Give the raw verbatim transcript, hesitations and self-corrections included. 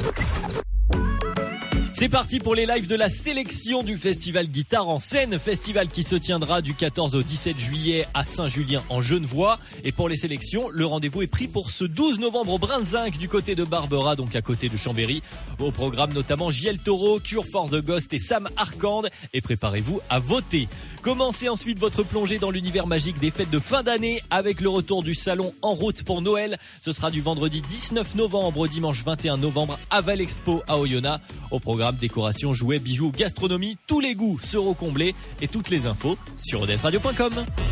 C'est parti pour les lives de la sélection du festival Guitare en scène, festival qui se tiendra du quatorze au dix-sept juillet à Saint-Julien en Genevois. Et pour les sélections, le rendez-vous est pris pour ce douze novembre au Brunswick du côté de Barbera, donc à côté de Chambéry. Au programme notamment Giel Toro, Cure for the Ghost et Sam Arcand. Et préparez-vous à voter. Commencez ensuite votre plongée dans l'univers magique des fêtes de fin d'année avec le retour du salon En route pour Noël. Ce sera du vendredi dix-neuf novembre au dimanche vingt et un novembre à Val Expo à Oyonnax. Au programme décoration, jouets, bijoux, gastronomie, tous les goûts seront comblés et toutes les infos sur odesse radio point com.